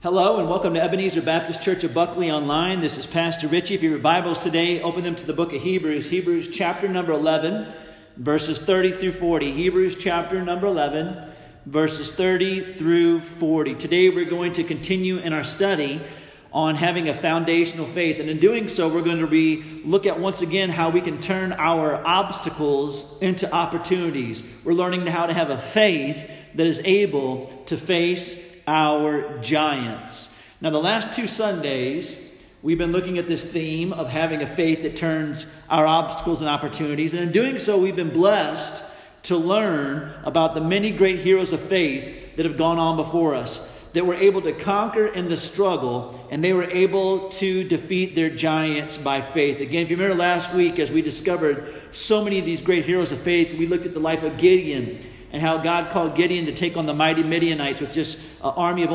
Hello and welcome to Ebenezer Baptist Church of Buckley Online. This is Pastor Richie. If you have your Bibles today, open them to the book of Hebrews. Hebrews chapter number 11, verses 30 through 40. Hebrews chapter number 11, verses 30 through 40. Today we're going to continue in our study on having a foundational faith. And in doing so, we're going to look at once again how we can turn our obstacles into opportunities. We're learning how to have a faith that is able to face our giants. Now, the last two Sundays, we've been looking at this theme of having a faith that turns our obstacles and opportunities. And in doing so, we've been blessed to learn about the many great heroes of faith that have gone on before us, that were able to conquer in the struggle, and they were able to defeat their giants by faith. Again, if you remember last week, as we discovered so many of these great heroes of faith, we looked at the life of Gideon, and how God called Gideon to take on the mighty Midianites with just an army of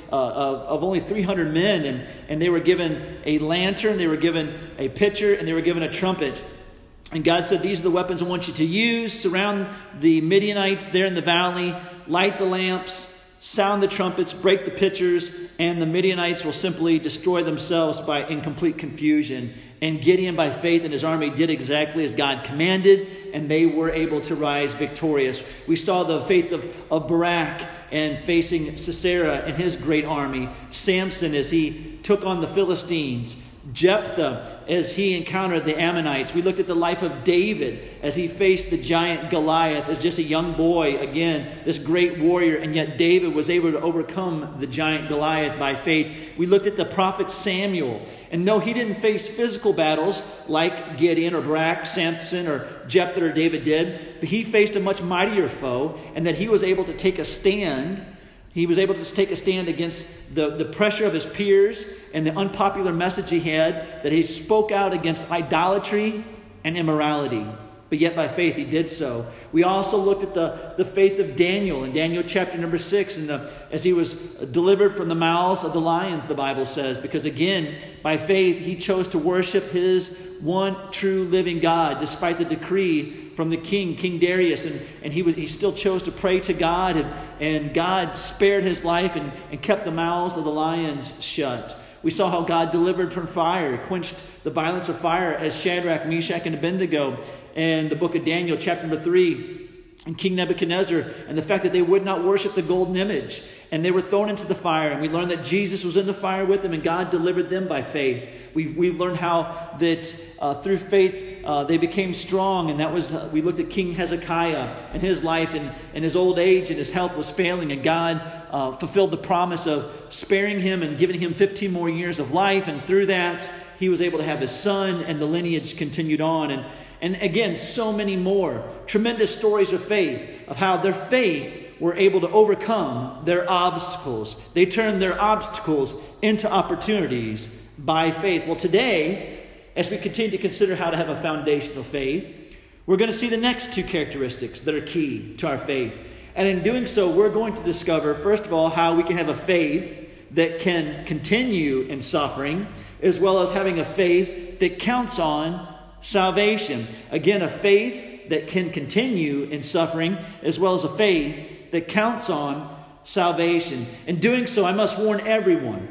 only 300 men. And they were given a lantern, they were given a pitcher, and they were given a trumpet. And God said, these are the weapons I want you to use. Surround the Midianites there in the valley, light the lamps, sound the trumpets, break the pitchers, and the Midianites will simply destroy themselves in complete confusion. And Gideon, by faith in his army, did exactly as God commanded, and they were able to rise victorious. We saw the faith of Barak and facing Sisera and his great army. Samson as he took on the Philistines. Jephthah as he encountered the Ammonites. We looked at the life of David as he faced the giant Goliath as just a young boy. Again, this great warrior, and yet David was able to overcome the giant Goliath by faith. We looked at the prophet Samuel, and though he didn't face physical battles like Gideon or Barak, Samson or Jephthah or David did, but he faced a much mightier foe, and that he was able to take a stand. He was able to take a stand against the pressure of his peers and the unpopular message he had, that he spoke out against idolatry and immorality. But yet by faith he did so. We also looked at the faith of Daniel in Daniel chapter number 6, as he was delivered from the mouths of the lions, the Bible says. Because again, by faith he chose to worship his one true living God, despite the decree from the King Darius, and he still chose to pray to God, and God spared his life and kept the mouths of the lions shut. We saw how God delivered from fire, quenched the violence of fire as Shadrach, Meshach, and Abednego in the book of Daniel, chapter number 3. And King Nebuchadnezzar, and the fact that they would not worship the golden image, and they were thrown into the fire. And we learned that Jesus was in the fire with them, and God delivered them by faith. We've learned how that through faith they became strong, and that was we looked at King Hezekiah and his life, and his old age and his health was failing, and God fulfilled the promise of sparing him and giving him 15 more years of life, and through that he was able to have his son, and the lineage continued on. And again, so many more tremendous stories of faith, of how their faith were able to overcome their obstacles. They turned their obstacles into opportunities by faith. Well, today, as we continue to consider how to have a foundational faith, we're going to see the next two characteristics that are key to our faith. And in doing so, we're going to discover, first of all, how we can have a faith that can continue in suffering, as well as having a faith that counts on salvation. Again, a faith that can continue in suffering, as well as a faith that counts on salvation. In doing so, I must warn everyone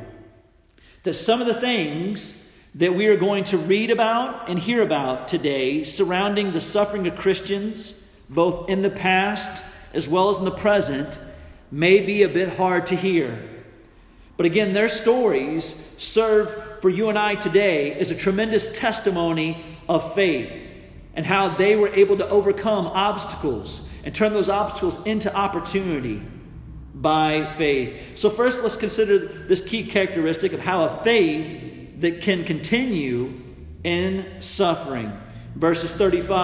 that some of the things that we are going to read about and hear about today surrounding the suffering of Christians, both in the past as well as in the present, may be a bit hard to hear. But again, their stories serve for you and I today as a tremendous testimony of faith, and how they were able to overcome obstacles and turn those obstacles into opportunity by faith. So first, let's consider this key characteristic of how a faith that can continue in suffering. Verses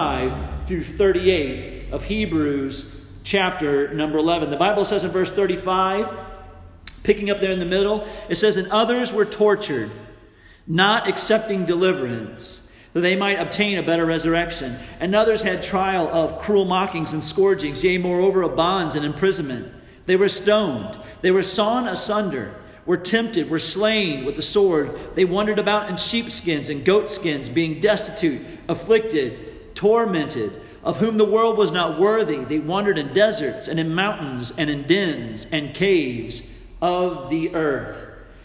35 through 38 of Hebrews chapter number 11. The Bible says in verse 35, picking up there in the middle, it says, "And others were tortured, not accepting deliverance, that they might obtain a better resurrection. And others had trial of cruel mockings and scourgings, yea, moreover of bonds and imprisonment. They were stoned, they were sawn asunder, were tempted, were slain with the sword. They wandered about in sheepskins and goatskins, being destitute, afflicted, tormented, of whom the world was not worthy. They wandered in deserts and in mountains and in dens and caves of the earth."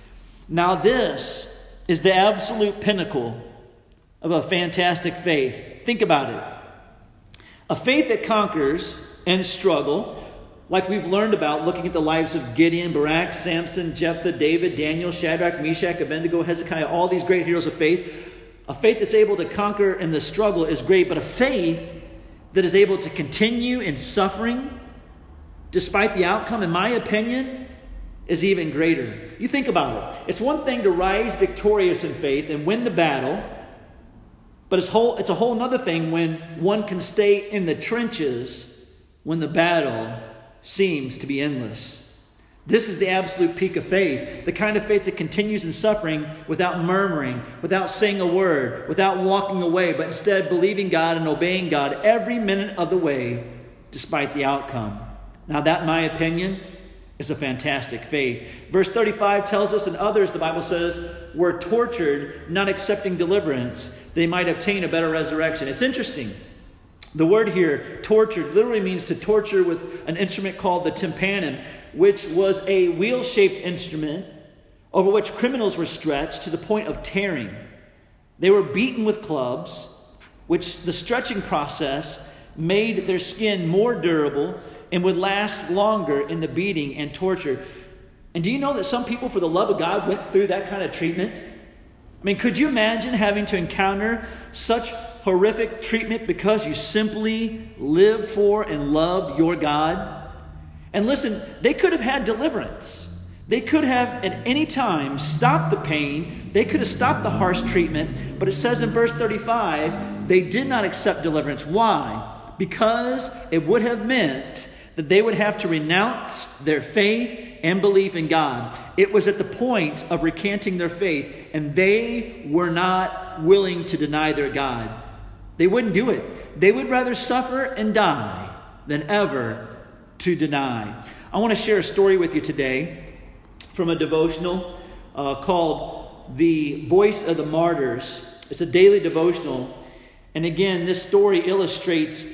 Now this is the absolute pinnacle of a fantastic faith. Think about it. A faith that conquers and struggle, like we've learned about looking at the lives of Gideon, Barak, Samson, Jephthah, David, Daniel, Shadrach, Meshach, Abednego, Hezekiah, all these great heroes of faith. A faith that's able to conquer in the struggle is great, but a faith that is able to continue in suffering despite the outcome, in my opinion, is even greater. You think about it. It's one thing to rise victorious in faith and win the battle, but it's a whole other thing when one can stay in the trenches when the battle seems to be endless. This is the absolute peak of faith, the kind of faith that continues in suffering without murmuring, without saying a word, without walking away, but instead believing God and obeying God every minute of the way, despite the outcome. Now that, in my opinion, is a fantastic faith. Verse 35 tells us that others, the Bible says, were tortured, not accepting deliverance, they might obtain a better resurrection. It's interesting. The word here, tortured, literally means to torture with an instrument called the tympanum, which was a wheel-shaped instrument over which criminals were stretched to the point of tearing. They were beaten with clubs, which the stretching process made their skin more durable and would last longer in the beating and torture. And do you know that some people, for the love of God, went through that kind of treatment? I mean, could you imagine having to encounter such horrific treatment because you simply live for and love your God? And listen, they could have had deliverance. They could have at any time stopped the pain. They could have stopped the harsh treatment. But it says in verse 35, they did not accept deliverance. Why? Because it would have meant that they would have to renounce their faith and belief in God. It was at the point of recanting their faith, and they were not willing to deny their God. They wouldn't do it. They would rather suffer and die than ever to deny. I want to share a story with you today from a devotional called The Voice of the Martyrs. It's a daily devotional. And again, this story illustrates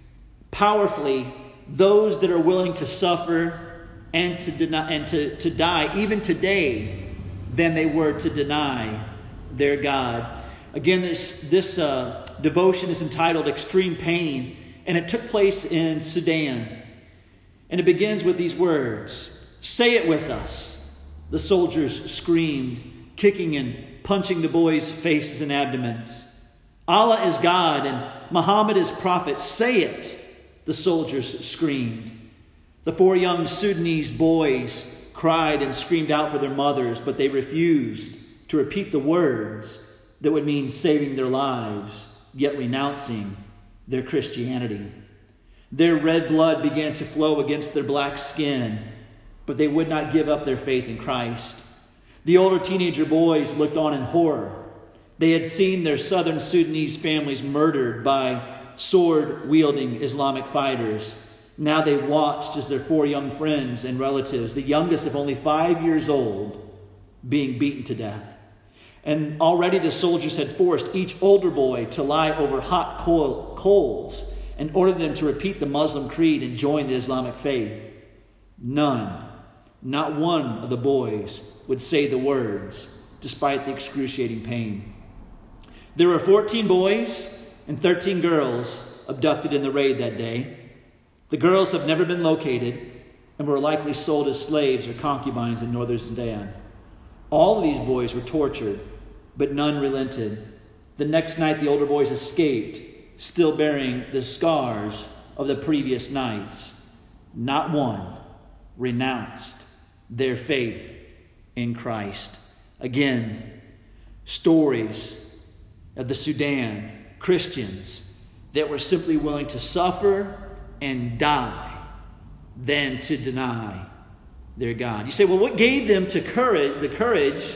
powerfully those that are willing to suffer and to deny and to die even today than they were to deny their God. Again, this devotion is entitled Extreme Pain, and it took place in Sudan. And it begins with these words, "Say it with us," the soldiers screamed, kicking and punching the boys' faces and abdomens. "Allah is God and Muhammad is prophet. Say it," the soldiers screamed. The 4 young Sudanese boys cried and screamed out for their mothers, but they refused to repeat the words that would mean saving their lives, yet renouncing their Christianity. Their red blood began to flow against their black skin, but they would not give up their faith in Christ. The older teenager boys looked on in horror. They had seen their southern Sudanese families murdered by sword-wielding Islamic fighters. Now they watched as their 4 young friends and relatives, the youngest of only 5 years old, being beaten to death. And already the soldiers had forced each older boy to lie over hot coals and ordered them to repeat the Muslim creed and join the Islamic faith. None, not one of the boys, would say the words, despite the excruciating pain. There were 14 boys and 13 girls abducted in the raid that day. The girls have never been located and were likely sold as slaves or concubines in northern Sudan. All of these boys were tortured, but none relented. The next night, the older boys escaped, still bearing the scars of the previous nights. Not one renounced their faith in Christ. Again, stories of the Sudan Christians that were simply willing to suffer and die than to deny their God. You say, well, what gave them the courage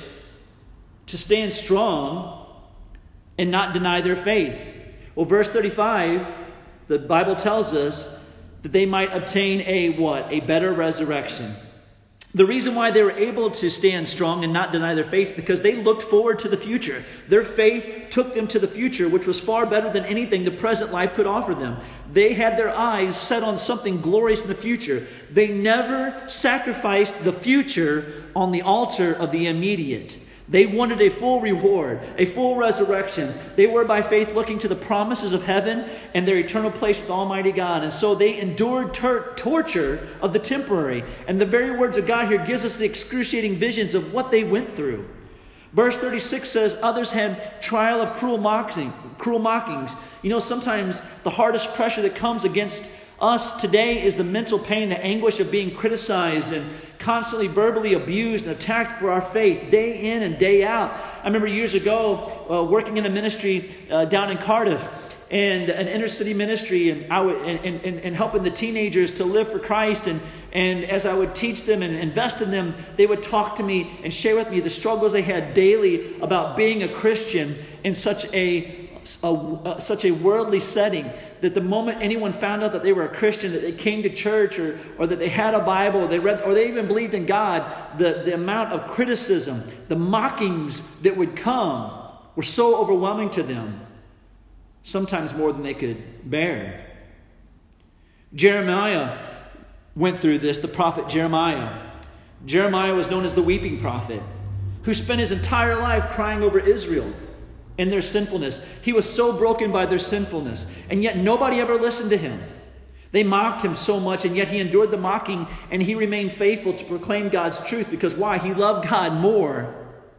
to stand strong and not deny their faith? Well, verse 35, the Bible tells us that they might obtain a what? A better resurrection. The reason why they were able to stand strong and not deny their faith is because they looked forward to the future. Their faith took them to the future, which was far better than anything the present life could offer them. They had their eyes set on something glorious in the future. They never sacrificed the future on the altar of the immediate. They wanted a full reward, a full resurrection. They were by faith looking to the promises of heaven and their eternal place with Almighty God. And so they endured torture of the temporary. And the very words of God here gives us the excruciating visions of what they went through. Verse 36 says, others had trial of cruel mockings. You know, sometimes the hardest pressure that comes against us today is the mental pain, the anguish of being criticized and constantly verbally abused and attacked for our faith day in and day out. I remember years ago working in a ministry down in Cardiff, and an inner city ministry, and helping the teenagers to live for Christ. And as I would teach them and invest in them, they would talk to me and share with me the struggles they had daily about being a Christian in such a worldly setting, that the moment anyone found out that they were a Christian, that they came to church or that they had a Bible, they read, or they even believed in God, the amount of criticism, the mockings that would come were so overwhelming to them, sometimes more than they could bear. Jeremiah went through this, the prophet Jeremiah. Jeremiah was known as the weeping prophet, who spent his entire life crying over Israel and their sinfulness. He was so broken by their sinfulness, and yet nobody ever listened to him. They mocked him so much, and yet he endured the mocking, and he remained faithful to proclaim God's truth. Because why? He loved God more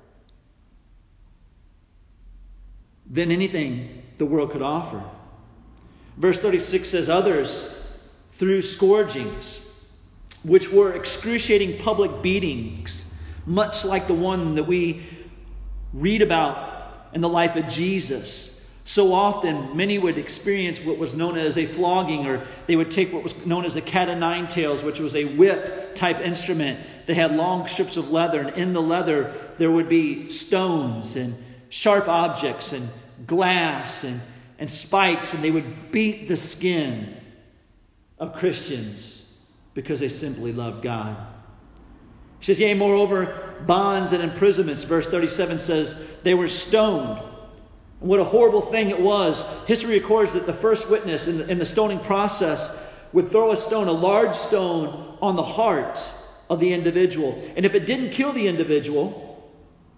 than anything the world could offer. Verse 36 says, others through scourgings, which were excruciating public beatings, much like the one that we read about in the life of Jesus. So often, many would experience what was known as a flogging, or they would take what was known as a cat o' nine tails, which was a whip-type instrument that had long strips of leather, and in the leather there would be stones and sharp objects and glass and spikes, and they would beat the skin of Christians because they simply loved God. He says, yea, moreover, bonds and imprisonments. Verse 37 says, they were stoned. And what a horrible thing it was. History records that the first witness in the stoning process would throw a stone, a large stone, on the heart of the individual. And if it didn't kill the individual,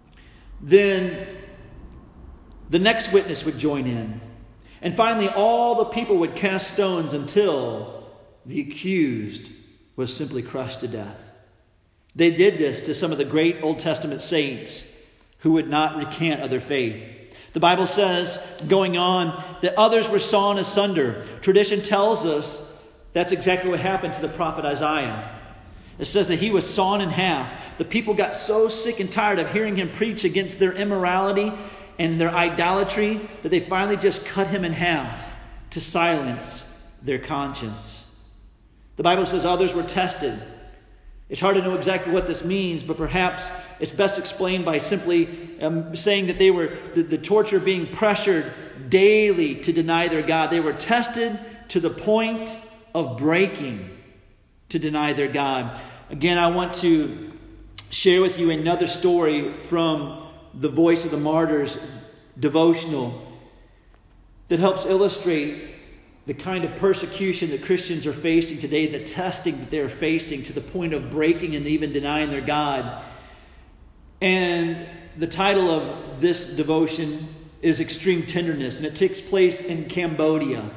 then the next witness would join in. And finally, all the people would cast stones until the accused was simply crushed to death. They did this to some of the great Old Testament saints who would not recant of their faith. The Bible says, going on, that others were sawn asunder. Tradition tells us that's exactly what happened to the prophet Isaiah. It says that he was sawn in half. The people got so sick and tired of hearing him preach against their immorality and their idolatry that they finally just cut him in half to silence their conscience. The Bible says others were tested. It's hard to know exactly what this means, but perhaps it's best explained by simply saying that they were the torture being pressured daily to deny their God. They were tested to the point of breaking to deny their God. Again, I want to share with you another story from the Voice of the Martyrs devotional that helps illustrate the kind of persecution that Christians are facing today, the testing that they're facing to the point of breaking and even denying their God. And the title of this devotion is Extreme Tenderness, and it takes place in Cambodia.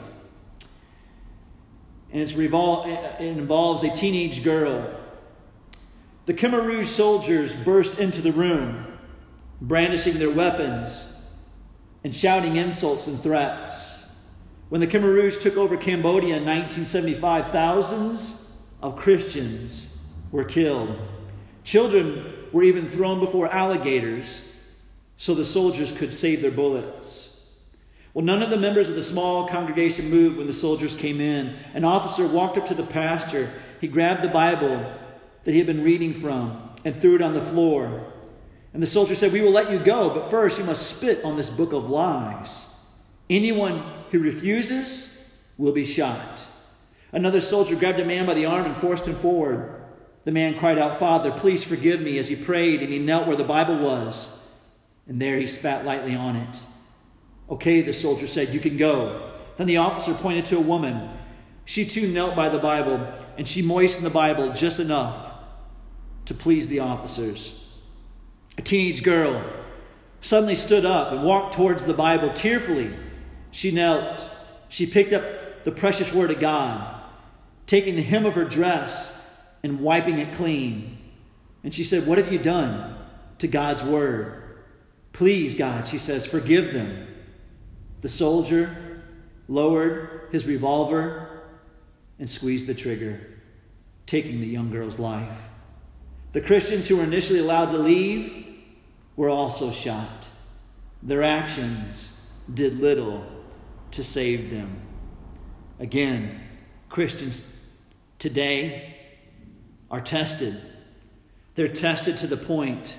And it involves a teenage girl. The Khmer Rouge soldiers burst into the room, brandishing their weapons and shouting insults and threats. When the Khmer Rouge took over Cambodia in 1975, thousands of Christians were killed. Children were even thrown before alligators so the soldiers could save their bullets. Well, none of the members of the small congregation moved when the soldiers came in. An officer walked up to the pastor. He grabbed the Bible that he had been reading from and threw it on the floor. And the soldier said, "We will let you go, but first you must spit on this book of lies. Anyone who refuses will be shot." Another soldier grabbed a man by the arm and forced him forward. The man cried out, "Father, please forgive me," as he prayed, and he knelt where the Bible was. And there he spat lightly on it. "Okay," the soldier said, "you can go." Then the officer pointed to a woman. She too knelt by the Bible, and she moistened the Bible just enough to please the officers. A teenage girl suddenly stood up and walked towards the Bible tearfully. She knelt. She picked up the precious word of God, taking the hem of her dress and wiping it clean. And she said, "What have you done to God's word? Please, God," she says, "forgive them." The soldier lowered his revolver and squeezed the trigger, taking the young girl's life. The Christians who were initially allowed to leave were also shot. Their actions did little to save them. Again, Christians today are tested. They're tested to the point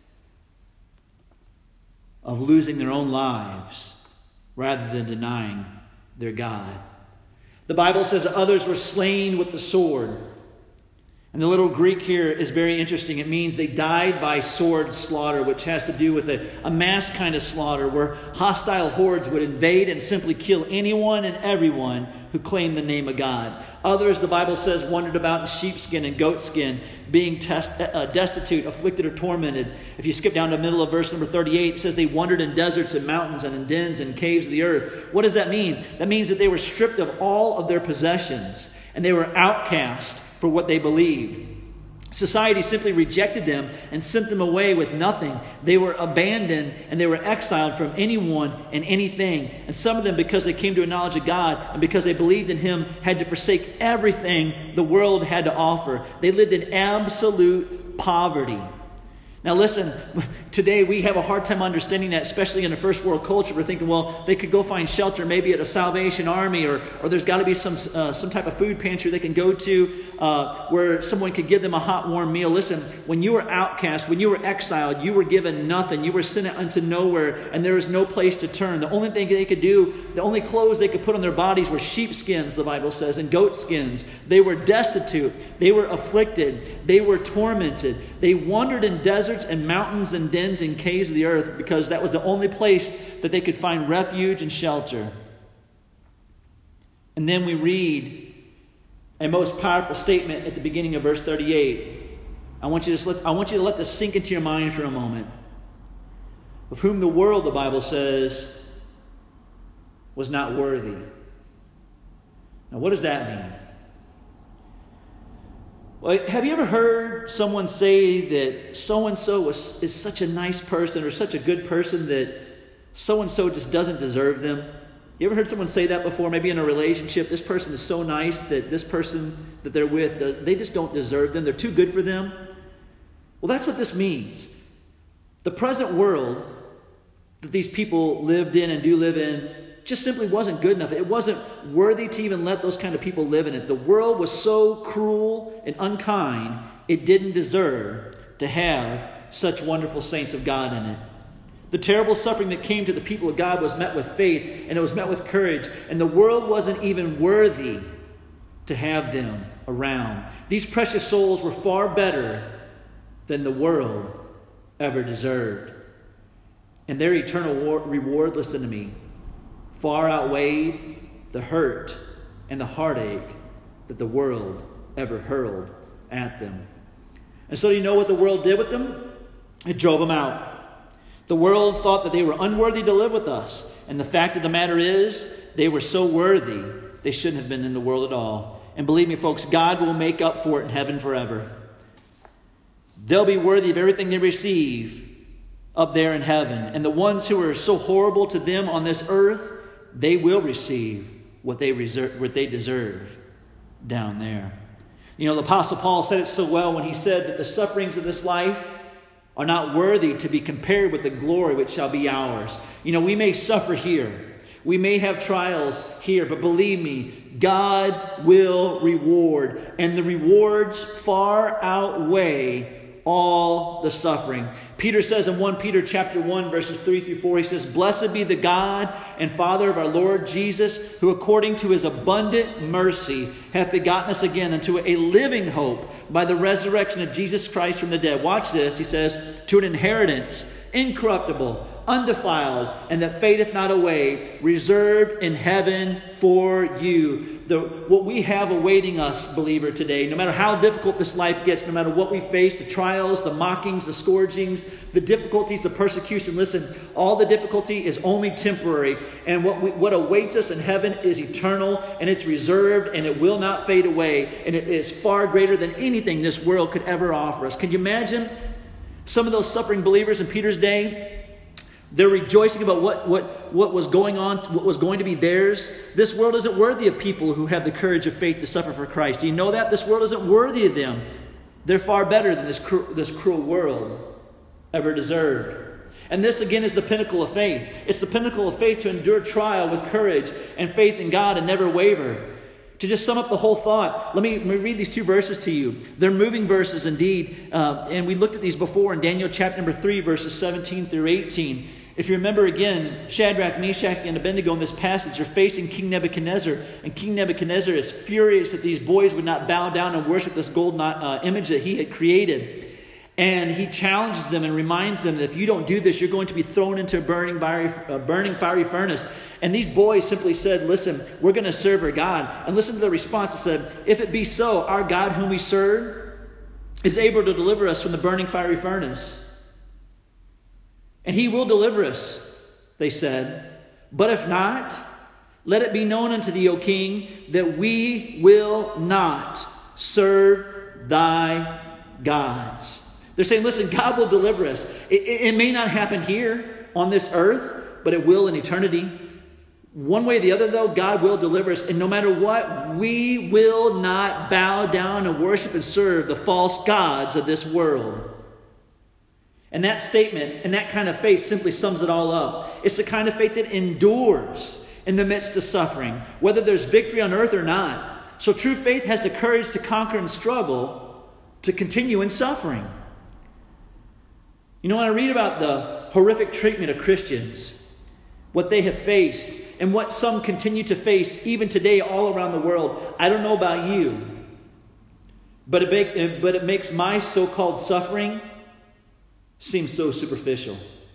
of losing their own lives rather than denying their God. The Bible says others were slain with the sword. And the little Greek here is very interesting. It means they died by sword slaughter, which has to do with a mass kind of slaughter where hostile hordes would invade and simply kill anyone and everyone who claimed the name of God. Others, the Bible says, wandered about in sheepskin and goatskin, being destitute, afflicted, or tormented. If you skip down to the middle of verse number 38, it says they wandered in deserts and mountains and in dens and caves of the earth. What does that mean? That means that they were stripped of all of their possessions and they were outcast for what they believed. Society simply rejected them and sent them away with nothing. They were abandoned and they were exiled from anyone and anything. And some of them, because they came to a knowledge of God and because they believed in Him, had to forsake everything the world had to offer. They lived in absolute poverty. Now listen, today we have a hard time understanding that, especially in a first world culture. We're thinking, well, they could go find shelter maybe at a Salvation Army, or there's got to be some type of food pantry they can go to where someone could give them a hot, warm meal. Listen, when you were outcast, when you were exiled, you were given nothing. You were sent unto nowhere, and there was no place to turn. The only thing they could do, the only clothes they could put on their bodies were sheepskins, the Bible says, and goat skins. They were destitute. They were afflicted. They were tormented. They wandered in deserts and mountains and dens and caves of the earth because that was the only place that they could find refuge and shelter. And then we read a most powerful statement at the beginning of verse 38. I want you to let this sink into your mind for a moment. Of whom the world, the Bible says, was not worthy. Now, what does that mean? Well, have you ever heard someone say that so-and-so is such a nice person or such a good person that so-and-so just doesn't deserve them? You ever heard someone say that before? Maybe in a relationship, this person is so nice that this person that they're with, they just don't deserve them. They're too good for them. Well, that's what this means. The present world that these people lived in and do live in just simply wasn't good enough. It wasn't worthy to even let those kind of people live in it. The world was so cruel and unkind, it didn't deserve to have such wonderful saints of God in it. The terrible suffering that came to the people of God was met with faith, and it was met with courage, and the world wasn't even worthy to have them around. These precious souls were far better than the world ever deserved. And their eternal reward, listen to me, far outweighed the hurt and the heartache that the world ever hurled at them. And so you know what the world did with them? It drove them out. The world thought that they were unworthy to live with us. And the fact of the matter is, they were so worthy, they shouldn't have been in the world at all. And believe me, folks, God will make up for it in heaven forever. They'll be worthy of everything they receive up there in heaven. And the ones who are so horrible to them on this earth, they will receive what they deserve down there. You know, the Apostle Paul said it so well when he said that the sufferings of this life are not worthy to be compared with the glory which shall be ours. You know, we may suffer here. We may have trials here, but believe me, God will reward. And the rewards far outweigh all the suffering. Peter says in 1 Peter chapter 1, verses 3 through 4, he says, "Blessed be the God and Father of our Lord Jesus, who according to his abundant mercy hath begotten us again unto a living hope by the resurrection of Jesus Christ from the dead." Watch this. He says, "To an inheritance incorruptible, undefiled, and that fadeth not away, reserved in heaven for you." What we have awaiting us, believer, today, no matter how difficult this life gets, no matter what we face, the trials, the mockings, the scourgings, the difficulties, the persecution, listen, all the difficulty is only temporary. And what awaits us in heaven is eternal, and it's reserved, and it will not fade away. And it is far greater than anything this world could ever offer us. Can you imagine some of those suffering believers in Peter's day? They're rejoicing about what was going on, what was going to be theirs. This world isn't worthy of people who have the courage of faith to suffer for Christ. Do you know that? This world isn't worthy of them. They're far better than this cruel world ever deserved. And this, again, is the pinnacle of faith. It's the pinnacle of faith to endure trial with courage and faith in God and never waver. To just sum up the whole thought, let me read these two verses to you. They're moving verses indeed. And we looked at these before in Daniel chapter number 3, verses 17 through 18. If you remember again, Shadrach, Meshach, and Abednego in this passage are facing King Nebuchadnezzar. And King Nebuchadnezzar is furious that these boys would not bow down and worship this golden image that he had created. And he challenges them and reminds them that if you don't do this, you're going to be thrown into a burning fiery furnace. And these boys simply said, "Listen, we're going to serve our God." And listen to the response. It said, "If it be so, our God whom we serve is able to deliver us from the burning fiery furnace. And he will deliver us," they said. "But if not, let it be known unto thee, O king, that we will not serve thy gods." They're saying, listen, God will deliver us. It may not happen here on this earth, but it will in eternity. One way or the other, though, God will deliver us. And no matter what, we will not bow down and worship and serve the false gods of this world. And that statement and that kind of faith simply sums it all up. It's the kind of faith that endures in the midst of suffering, whether there's victory on earth or not. So true faith has the courage to conquer and struggle, to continue in suffering. You know, when I read about the horrific treatment of Christians, what they have faced, and what some continue to face even today all around the world, I don't know about you, but it makes my so-called suffering seem so superficial.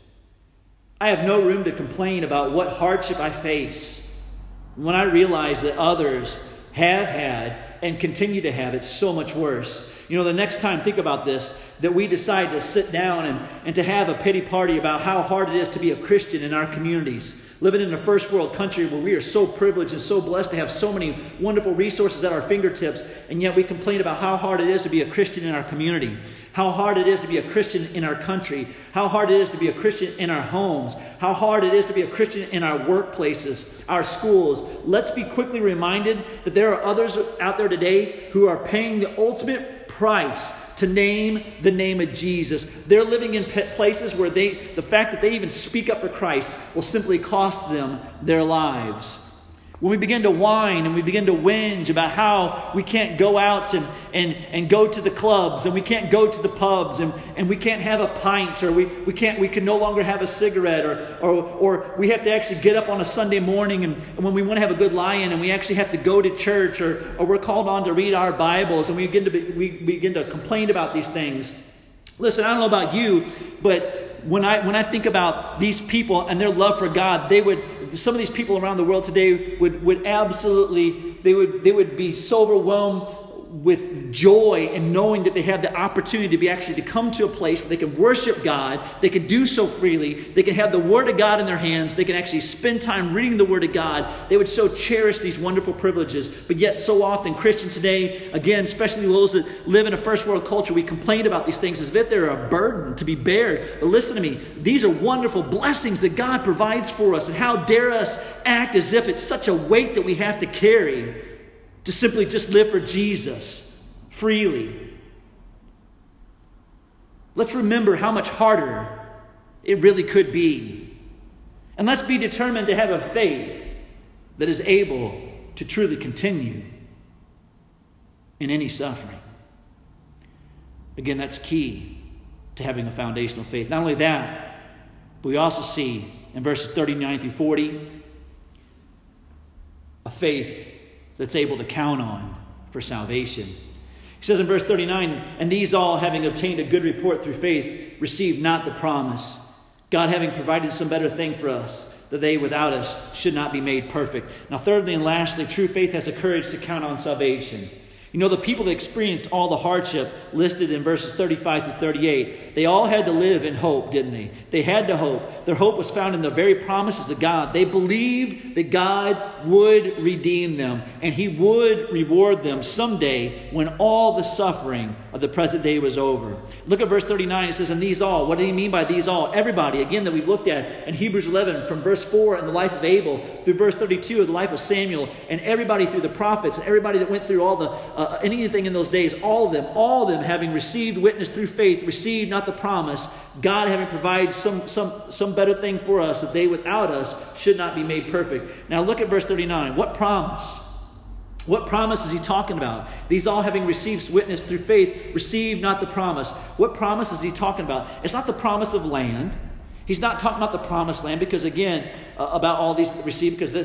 I have no room to complain about what hardship I face when I realize that others have had and continue to have it so much worse. You know, the next time, think about this, that we decide to sit down and to have a pity party about how hard it is to be a Christian in our communities, living in a first world country where we are so privileged and so blessed to have so many wonderful resources at our fingertips, and yet we complain about how hard it is to be a Christian in our community, how hard it is to be a Christian in our country, how hard it is to be a Christian in our homes, how hard it is to be a Christian in our workplaces, our schools. Let's be quickly reminded that there are others out there today who are paying the ultimate price to name the name of Jesus. They're living in places where the fact that they even speak up for Christ will simply cost them their lives. When we begin to whine and we begin to whinge about how we can't go out and go to the clubs and we can't go to the pubs and we can't have a pint, or we can no longer have a cigarette, or we have to actually get up on a Sunday morning and when we want to have a good lie-in and we actually have to go to church, or we're called on to read our Bibles, and we begin to complain about these things. Listen, I don't know about you, but when I think about these people and their love for God, some of these people around the world today would absolutely, they would be so overwhelmed with joy in knowing that they have the opportunity to come to a place where they can worship God. They can do so freely. They can have the Word of God in their hands. They can actually spend time reading the Word of God. They would so cherish these wonderful privileges. But yet so often Christians today, again, especially those that live in a first world culture, we complain about these things as if they're a burden to be bared. But listen to me. These are wonderful blessings that God provides for us. And how dare us act as if it's such a weight that we have to carry to simply just live for Jesus freely. Let's remember how much harder it really could be. And let's be determined to have a faith that is able to truly continue in any suffering. Again, that's key to having a foundational faith. Not only that, but we also see in verses 39 through 40 a faith that's able to count on for salvation. He says in verse 39, "And these all, having obtained a good report through faith, received not the promise, God having provided some better thing for us, that they without us should not be made perfect." Now thirdly and lastly, true faith has the courage to count on salvation. You know, the people that experienced all the hardship listed in verses 35 through 38, they all had to live in hope, didn't they? They had to hope. Their hope was found in the very promises of God. They believed that God would redeem them and He would reward them someday when all the suffering of the present day was over. Look at verse 39. It says, "And these all," what do you mean by these all? Everybody, again, that we've looked at in Hebrews 11, from verse 4 in the life of Abel through verse 32 of the life of Samuel, and everybody through the prophets, and everybody that went through all the anything in those days, all of them having received witness through faith, received not the promise, God having provided some better thing for us, that they without us should not be made perfect. Now look at verse 39. What promise? What promise is he talking about? These all having received witness through faith, received not the promise. What promise is he talking about? It's not the promise of land. He's not talking about the promised land, because again, about all these received, because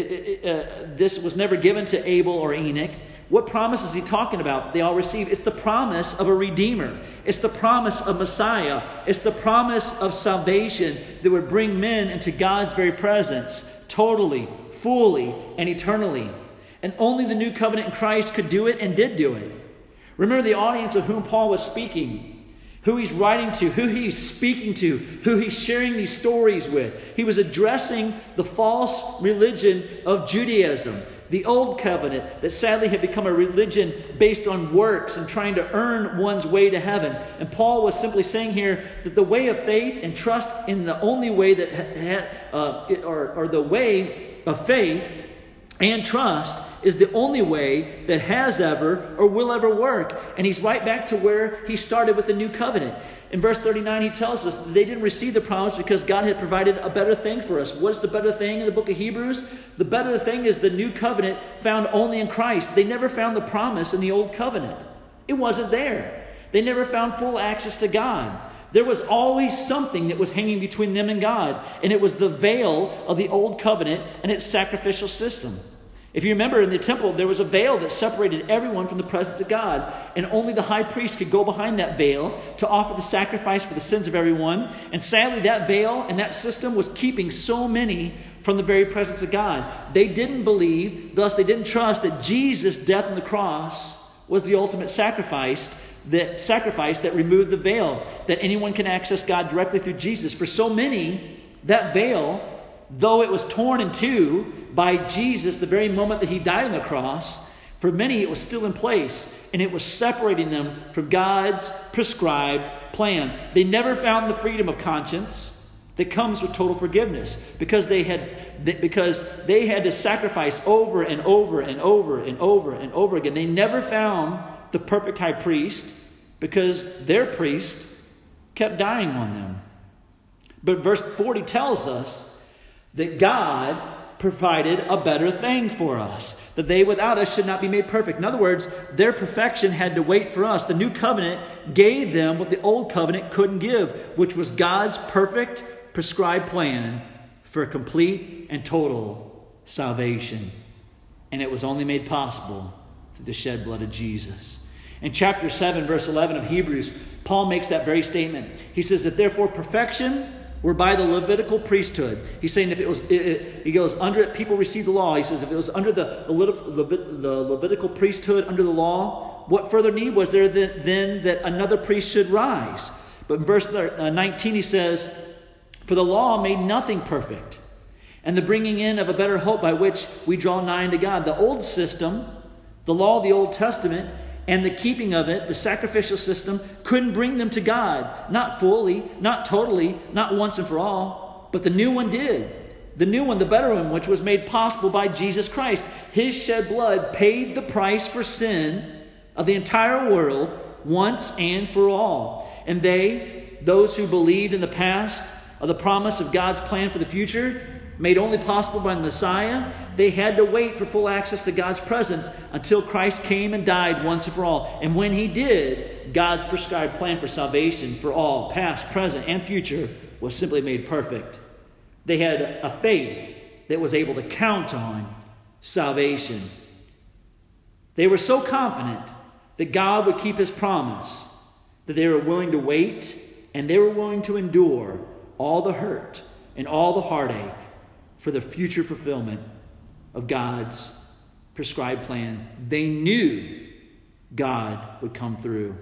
this was never given to Abel or Enoch. What promise is he talking about that they all received? It's the promise of a Redeemer. It's the promise of Messiah. It's the promise of salvation that would bring men into God's very presence, totally, fully, and eternally. And only the new covenant in Christ could do it, and did do it. Remember the audience of whom Paul was speaking, who he's writing to, who he's speaking to, who he's sharing these stories with. He was addressing the false religion of Judaism, the old covenant that sadly had become a religion based on works and trying to earn one's way to heaven. And Paul was simply saying here that the way of faith and trust in the only way that, or the way of faith and trust is the only way that has ever or will ever work. And he's right back to where he started with the new covenant. In verse 39, he tells us that they didn't receive the promise because God had provided a better thing for us. What's the better thing in the book of Hebrews? The better thing is the new covenant found only in Christ. They never found the promise in the old covenant. It wasn't there. They never found full access to God. There was always something that was hanging between them and God, and it was the veil of the old covenant and its sacrificial system. If you remember, in the temple, there was a veil that separated everyone from the presence of God. And only the high priest could go behind that veil to offer the sacrifice for the sins of everyone. And sadly, that veil and that system was keeping so many from the very presence of God. They didn't believe, thus they didn't trust that Jesus' death on the cross was the ultimate sacrifice that removed the veil, that anyone can access God directly through Jesus. For so many, that veil, though it was torn in two by Jesus the very moment that he died on the cross, for many it was still in place, and it was separating them from God's prescribed plan. They never found the freedom of conscience that comes with total forgiveness, because they had to sacrifice over and over and over and over and over again. They never found the perfect high priest because their priest kept dying on them. But verse 40 tells us that God provided a better thing for us, that they without us should not be made perfect. In other words, their perfection had to wait for us. The new covenant gave them what the old covenant couldn't give, which was God's perfect prescribed plan for complete and total salvation. And it was only made possible through the shed blood of Jesus. In chapter 7, verse 11 of Hebrews, Paul makes that very statement. He says that therefore perfection were by the Levitical priesthood. He's saying if it was, he goes, under it, people received the law. He says if it was under the Levitical priesthood, under the law, what further need was there than that another priest should rise? But in verse 19 he says, for the law made nothing perfect, and the bringing in of a better hope by which we draw nigh unto God. The old system, the law of the Old Testament, and the keeping of it, the sacrificial system, couldn't bring them to God. Not fully, not totally, not once and for all. But the new one did. The new one, the better one, which was made possible by Jesus Christ. His shed blood paid the price for sin of the entire world once and for all. And those who believed in the past of the promise of God's plan for the future, made only possible by the Messiah, They had to wait for full access to God's presence until Christ came and died once and for all. And when he did, God's prescribed plan for salvation for all, past, present, and future, was simply made perfect. They had a faith that was able to count on salvation. They were so confident that God would keep his promise that they were willing to wait and they were willing to endure all the hurt and all the heartache for the future fulfillment of God's prescribed plan. They knew God would come through.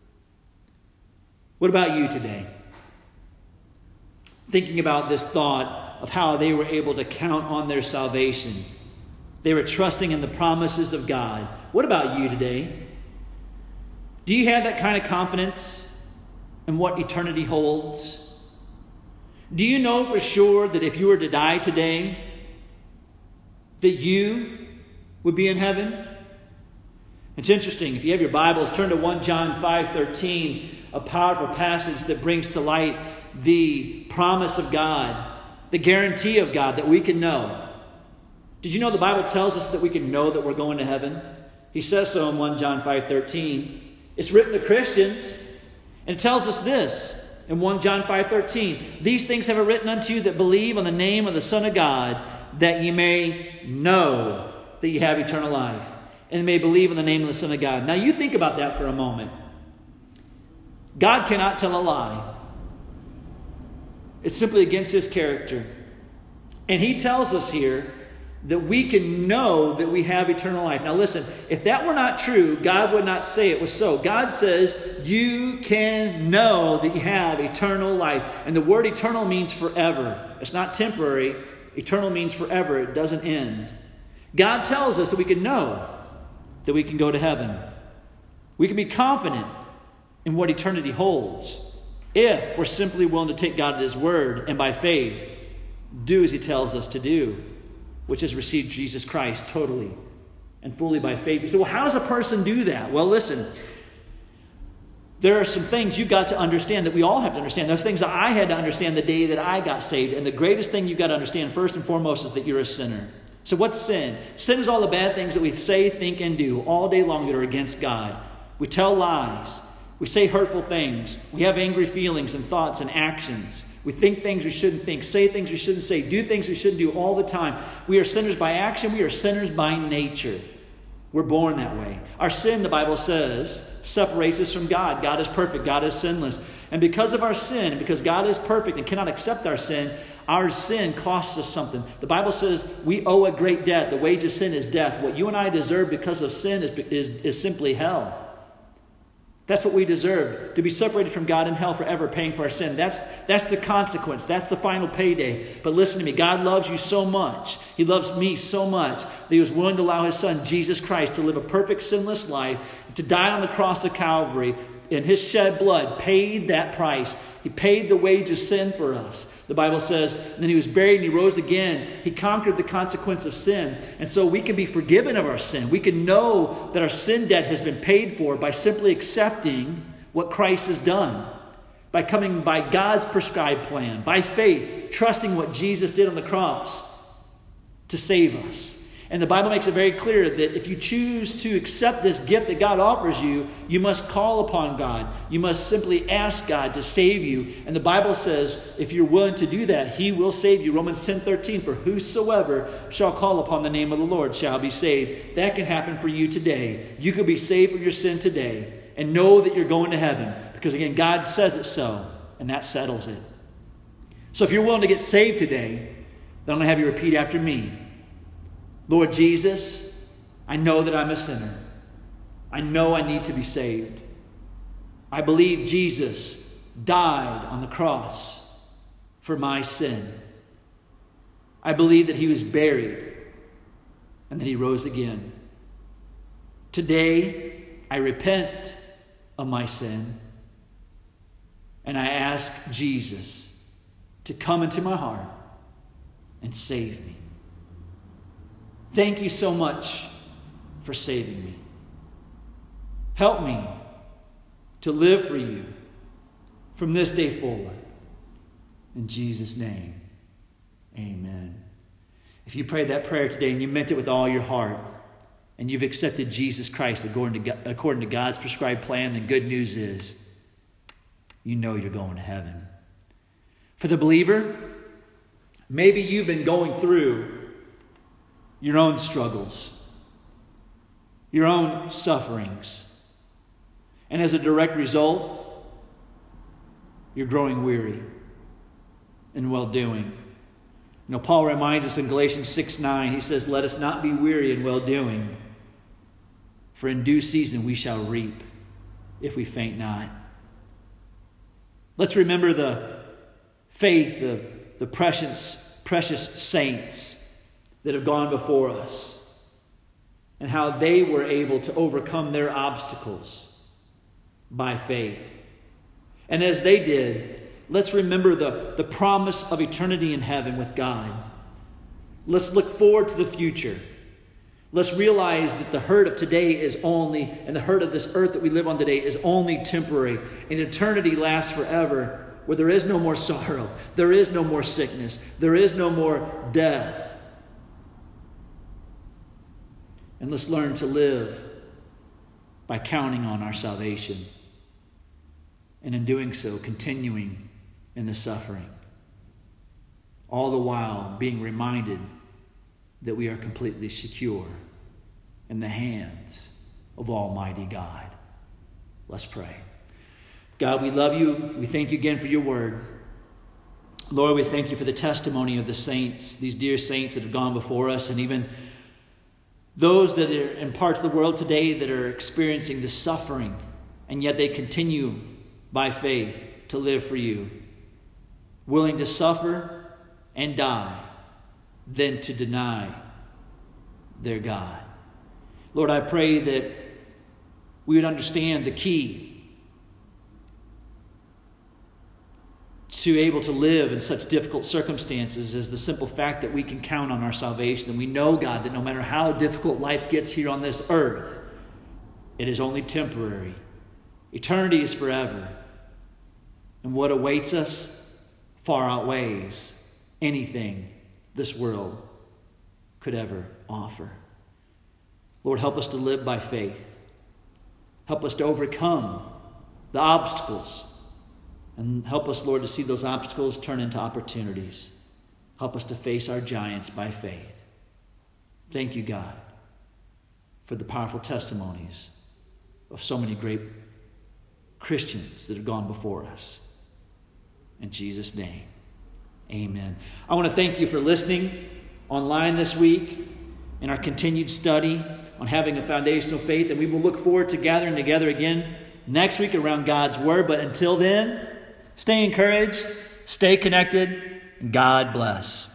What about you today? Thinking about this thought of how they were able to count on their salvation. They were trusting in the promises of God. What about you today? Do you have that kind of confidence in what eternity holds? Do you know for sure that if you were to die today, that you would be in heaven? It's interesting. If you have your Bibles, turn to 1 John 5:13, a powerful passage that brings to light the promise of God, the guarantee of God that we can know. Did you know the Bible tells us that we can know that we're going to heaven? He says so in 1 John 5:13. It's written to Christians, and it tells us this in 1 John 5:13. These things have I written unto you that believe on the name of the Son of God, that ye may know that ye have eternal life, and may believe in the name of the Son of God. Now you think about that for a moment. God cannot tell a lie. It's simply against his character. And he tells us here that we can know that we have eternal life. Now listen, if that were not true, God would not say it was so. God says you can know that you have eternal life. And the word eternal means forever. It's not temporary. Eternal means forever. It doesn't end. God tells us that we can know that we can go to heaven. We can be confident in what eternity holds if we're simply willing to take God at his word and by faith do as he tells us to do, which is receive Jesus Christ totally and fully by faith. You say, well, how does a person do that? Well, listen, there are some things you've got to understand that we all have to understand. There's things that I had to understand the day that I got saved. And the greatest thing you've got to understand first and foremost is that you're a sinner. So what's sin? Sin is all the bad things that we say, think, and do all day long that are against God. We tell lies. We say hurtful things. We have angry feelings and thoughts and actions. We think things we shouldn't think, say things we shouldn't say, do things we shouldn't do all the time. We are sinners by action. We are sinners by nature. We're born that way. Our sin, the Bible says, separates us from God. God is perfect. God is sinless. And because of our sin, and because God is perfect and cannot accept our sin costs us something. The Bible says we owe a great debt. The wage of sin is death. What you and I deserve because of sin is simply hell. That's what we deserve, to be separated from God in hell forever, paying for our sin. That's the consequence. That's the final payday. But listen to me. God loves you so much. He loves me so much that he was willing to allow his son, Jesus Christ, to live a perfect, sinless life, to die on the cross of Calvary. And his shed blood paid that price. He paid the wage of sin for us. The Bible says, and then he was buried and he rose again. He conquered the consequence of sin. And so we can be forgiven of our sin. We can know that our sin debt has been paid for by simply accepting what Christ has done. By coming by God's prescribed plan, by faith, trusting what Jesus did on the cross to save us. And the Bible makes it very clear that if you choose to accept this gift that God offers you, you must call upon God. You must simply ask God to save you. And the Bible says if you're willing to do that, he will save you. Romans 10:13, for whosoever shall call upon the name of the Lord shall be saved. That can happen for you today. You could be saved from your sin today and know that you're going to heaven. Because again, God says it so, and that settles it. So if you're willing to get saved today, then I'm going to have you repeat after me. Lord Jesus, I know that I'm a sinner. I know I need to be saved. I believe Jesus died on the cross for my sin. I believe that he was buried and that he rose again. Today, I repent of my sin and I ask Jesus to come into my heart and save me. Thank you so much for saving me. Help me to live for you from this day forward. In Jesus' name, amen. If you prayed that prayer today and you meant it with all your heart, and you've accepted Jesus Christ according to God's prescribed plan, then good news is you know you're going to heaven. For the believer, maybe you've been going through your own struggles, your own sufferings. And as a direct result, you're growing weary in well-doing. Paul reminds us in Galatians 6:9, he says, "Let us not be weary in well-doing, for in due season we shall reap if we faint not." Let's remember the faith of the precious saints that have gone before us and how they were able to overcome their obstacles by faith. And as they did, let's remember the promise of eternity in heaven with God. Let's look forward to the future. Let's realize that the hurt of today is only, and the hurt of this earth that we live on today is only temporary. And eternity lasts forever, where there is no more sorrow, there is no more sickness, there is no more death. And let's learn to live by counting on our salvation. And in doing so, continuing in the suffering. All the while being reminded that we are completely secure in the hands of Almighty God. Let's pray. God, we love you. We thank you again for your word. Lord, we thank you for the testimony of the saints, these dear saints that have gone before us, and even those that are in parts of the world today that are experiencing the suffering, and yet they continue by faith to live for you, willing to suffer and die than to deny their God. Lord, I pray that we would understand the key to able to live in such difficult circumstances is the simple fact that we can count on our salvation. And we know, God, that no matter how difficult life gets here on this earth, it is only temporary. Eternity is forever. And what awaits us far outweighs anything this world could ever offer. Lord, help us to live by faith. Help us to overcome the obstacles. And help us, Lord, to see those obstacles turn into opportunities. Help us to face our giants by faith. Thank you, God, for the powerful testimonies of so many great Christians that have gone before us. In Jesus' name, amen. I want to thank you for listening online this week in our continued study on having a foundational faith. And we will look forward to gathering together again next week around God's Word. But until then, stay encouraged, stay connected, and God bless.